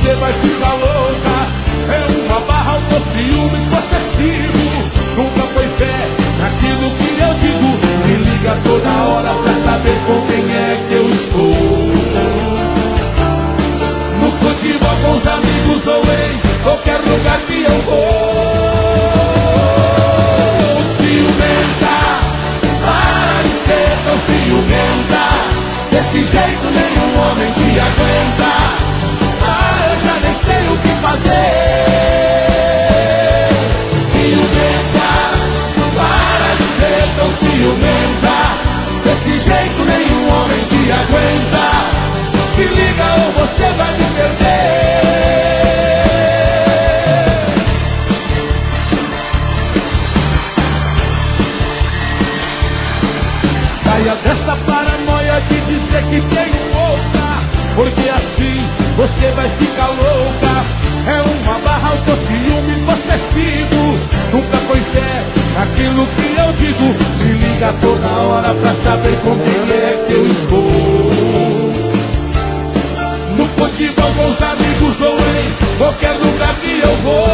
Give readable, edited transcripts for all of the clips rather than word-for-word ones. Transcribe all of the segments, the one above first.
você vai ficar louca. É uma barra, o ciúme possessivo. Nunca foi fé naquilo que eu digo. Me liga toda hora pra saber com quem é que eu estou. No futebol com os amigos ou em qualquer lugar que eu vou. Ciumenta, para de ser tão ciumenta. Desse jeito nenhum homem te aguenta. Ah, eu já nem sei o que fazer. Ciumenta, para de ser tão ciumenta. Desse jeito nenhum homem te aguenta. Se liga ou você vai me perder. Saia dessa paranoia de dizer que tenho outra, porque assim você vai ficar louca. É uma barra, autociúme possessivo. Nunca foi fé naquilo que eu digo. Me liga toda hora pra saber com quem é que eu estou. No futebol com os amigos ou em qualquer lugar que eu vou.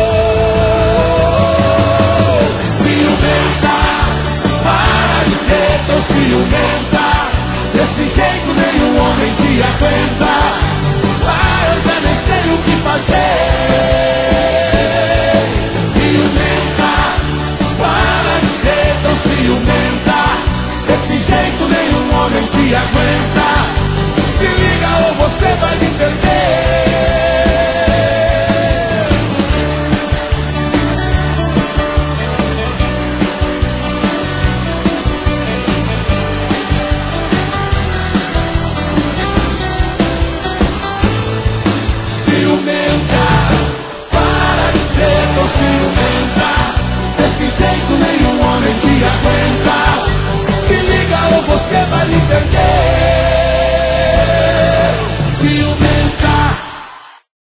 Ciumenta, para de ser tão ciumenta. Desse jeito nenhum homem te aguenta.